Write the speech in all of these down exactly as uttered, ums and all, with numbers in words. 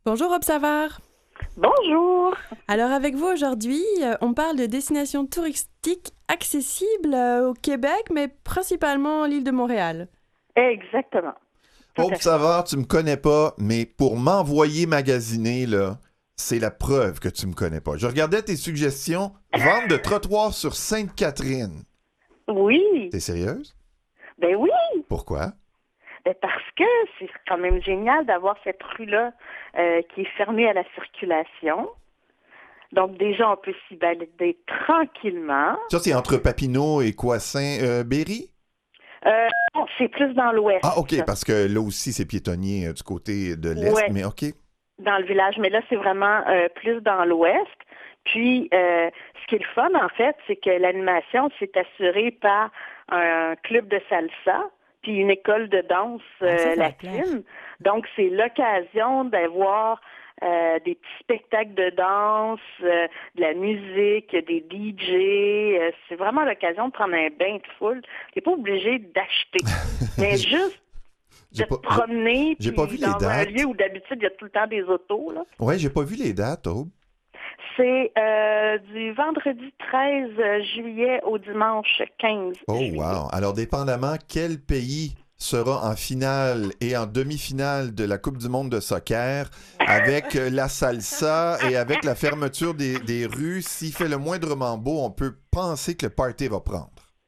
Bonjour Rob Savard. Bonjour. Alors avec vous aujourd'hui, euh, on parle de destinations touristiques accessibles euh, au Québec, mais principalement l'île de Montréal. Exactement. Tout Hope à fait. Savard, tu me connais pas, mais pour m'envoyer magasiner, là, c'est la preuve que tu me connais pas. Je regardais tes suggestions. Vente de trottoir sur Sainte-Catherine. Oui. T'es sérieuse? Ben oui. Pourquoi? Ben parce que c'est quand même génial d'avoir cette rue-là euh, qui est fermée à la circulation. Donc déjà, on peut s'y balader tranquillement. Ça, c'est entre Papineau et quoi? Saint-Berry? Euh, non, c'est plus dans l'ouest. Ah, OK, parce que là aussi, c'est piétonnier euh, du côté de l'Est, Ouais. mais OK. Dans le village, mais là, c'est vraiment euh, plus dans l'ouest. Puis, euh, ce qui est le fun, en fait, c'est que l'animation, c'est assurée par un club de salsa, puis une école de danse Ah, ça, euh, ça va être clair. latine. Donc, c'est l'occasion d'avoir euh, des petits spectacles de danse, euh, de la musique, des D J. Euh, c'est vraiment l'occasion de prendre un bain de foule. T'es pas obligé d'acheter, mais juste de J'ai te pas, j'ai- promener j'ai puis pas vu les dans un dates. lieu où d'habitude il y a tout le temps des autos. Là. ouais, j'ai pas vu les dates, Aube. C'est euh, du vendredi treize juillet au dimanche quinze Oh, juillet. wow. Alors, dépendamment quel pays sera en finale et en demi-finale de la Coupe du monde de soccer, avec euh, la salsa et avec la fermeture des, des rues, s'il fait le moindrement beau, on peut penser que le party va prendre.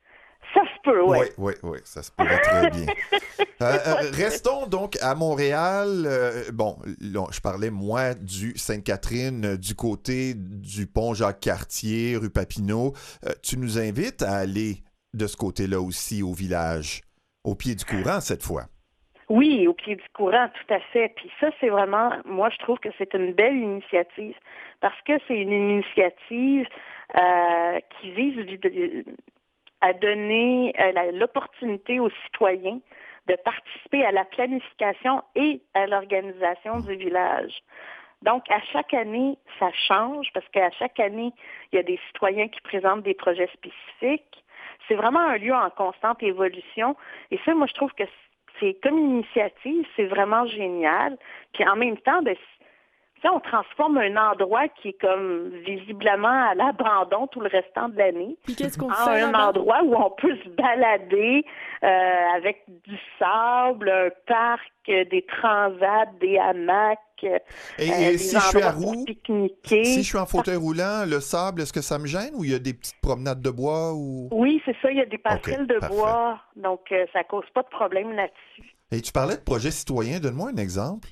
Ça se peut, Oui, ouais. oui, oui, ça se pourrait très bien. Euh, euh, restons donc à Montréal. Euh, bon, là, je parlais, moi, du Sainte-Catherine, euh, du côté du pont Jacques-Cartier, rue Papineau. Euh, tu nous invites à aller de ce côté-là aussi, au village, au pied du courant cette fois. Oui, au pied du courant, tout à fait. Puis ça, c'est vraiment, moi, je trouve que c'est une belle initiative parce que c'est une initiative euh, qui vise vid- à donner euh, la- l'opportunité aux citoyens de participer à la planification et à l'organisation du village. Donc, à chaque année, ça change parce qu'à chaque année, il y a des citoyens qui présentent des projets spécifiques. C'est vraiment un lieu en constante évolution. Et ça, moi, je trouve que c'est comme une initiative, c'est vraiment génial. Puis en même temps, ben, tu sais, on transforme un endroit qui est comme visiblement à l'abandon tout le restant de l'année Puis qu'est-ce qu'on en fait un là-bas? endroit où on peut se balader euh, avec du sable, un parc, euh, des transats, des hamacs, euh, Et, euh, et des si je suis à endroits pour roue, pique-niquer. si je suis en fauteuil roulant, le sable, est-ce que ça me gêne ou il y a des petites promenades de bois ou... Oui, c'est ça, il y a des passerelles OK, de parfait. bois, donc euh, ça cause pas de problème là-dessus. Et tu parlais de projet citoyen, donne-moi un exemple.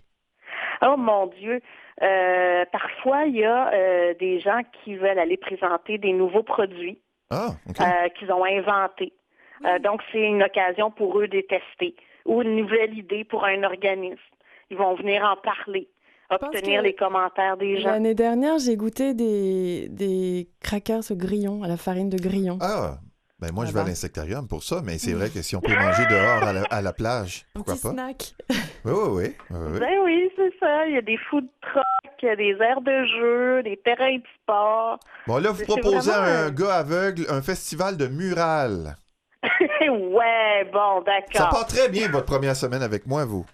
Oh mon Dieu! Euh, parfois, il y a euh, des gens qui veulent aller présenter des nouveaux produits Ah, OK. euh, qu'ils ont inventés. Euh, donc, c'est une occasion pour eux de tester ou une nouvelle idée pour un organisme. Ils vont venir en parler, Je pense obtenir que les commentaires des gens. l'année dernière, j'ai goûté des, des crackers au grillon, à la farine de grillon. Ah, ben moi, je vais à Là-bas. l'insectarium pour ça, mais c'est vrai que si on peut manger dehors à la, à la plage, Un pourquoi petit pas? snack. Oui, oui, oui. oui, oui. Ben oui, c'est ça. Il y a des food trucks, il y a des aires de jeu, des terrains de sport. Bon, là, vous C'est proposez à vraiment un un- gars aveugle un festival de murales. Ouais, bon, Ça d'accord. part très bien, votre première semaine avec moi, vous.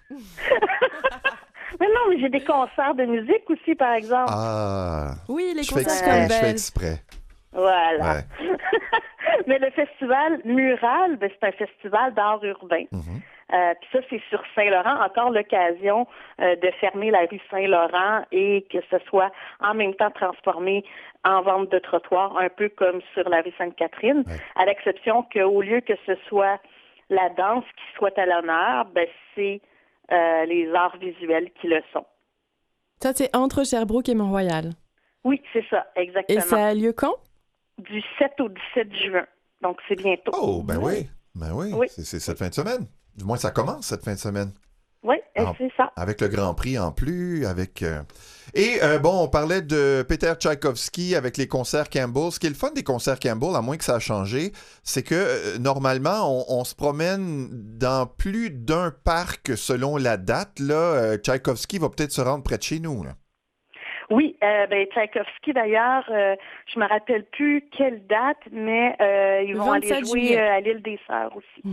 Mais non, mais j'ai des concerts de musique aussi, par exemple. Ah, Oui, les je fais concerts exprès, comme je fais Belle. exprès. Voilà. Ouais. Mais le festival Mural, ben, c'est un festival d'art urbain. Mhm. Euh, Puis ça, c'est sur Saint-Laurent. Encore l'occasion euh, de fermer la rue Saint-Laurent et que ce soit en même temps transformé en vente de trottoir, un peu comme sur la rue Sainte-Catherine, Ouais. à l'exception qu'au lieu que ce soit la danse qui soit à l'honneur, ben, c'est euh, les arts visuels qui le sont. Ça, c'est entre Sherbrooke et Mont-Royal. Oui, c'est ça, Et exactement. ça a lieu quand? Du sept au dix-sept juin. Donc, c'est bientôt. Oh, ben oui. Ben oui, Oui. c'est c'est cette fin de semaine. Du moins, ça commence cette fin de semaine. Oui, euh, Ah. c'est ça. Avec le Grand Prix en plus, avec... euh, Et euh, bon, on parlait de Peter Tchaïkovski avec les concerts Campbell. Ce qui est le fun des concerts Campbell, à moins que ça a changé, c'est que euh, normalement, on, on se promène dans plus d'un parc selon la date. Là, euh, Tchaïkovski va peut-être se rendre près de chez nous. Là. Oui, euh, ben Tchaïkovski d'ailleurs, euh, je me rappelle plus quelle date, mais euh, ils Le vont aller vingt-sept jouer juillet. euh, à l'île des Sœurs aussi.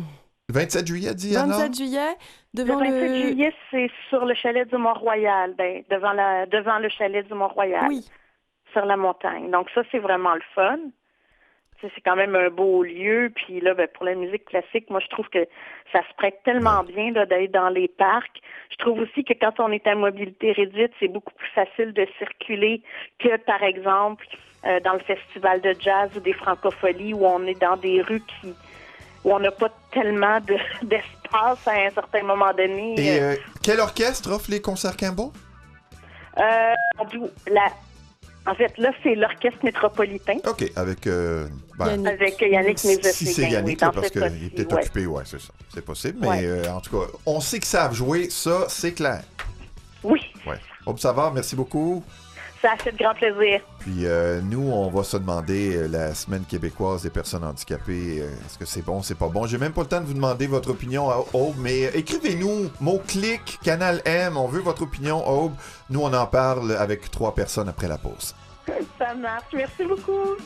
Le vingt-sept juillet, Diana? vingt-sept juillet, devant le vingt-sept le... juillet, c'est sur le chalet du Mont-Royal, ben, devant, la, devant le chalet du Mont-Royal, Oui. sur la montagne. Donc ça, c'est vraiment le fun. Tu sais, c'est quand même un beau lieu. Puis là, ben, pour la musique classique, moi, je trouve que ça se prête tellement bien là, d'être dans les parcs. Je trouve aussi que quand on est à mobilité réduite, c'est beaucoup plus facile de circuler que, par exemple, euh, dans le festival de jazz ou des francopholies où on est dans des rues qui où on n'a pas tellement de, d'espace à un certain moment donné. Et euh, quel orchestre offre les concerts Campbell? Euh, la... En fait, là, c'est l'Orchestre métropolitain. OK, avec... Euh, ben, Yannick. Avec Yannick Nézet-Séguin. Si c'est Yannick, oui, là, parce qu'il est peut-être ouais. occupé, ouais, c'est ça. C'est possible, mais Ouais. euh, en tout cas, on sait qu'ils savent jouer, ça, c'est clair. Oui, Ouais. Observateur, merci beaucoup. ça a fait de grand plaisir. Puis euh, nous, on va se demander euh, la Semaine québécoise des personnes handicapées, euh, est-ce que c'est bon, c'est pas bon? J'ai même pas le temps de vous demander votre opinion à Aube, mais euh, écrivez-nous, mot-clic, Canal M, on veut votre opinion, Aube. Nous, on en parle avec trois personnes après la pause. Ça marche. Merci beaucoup.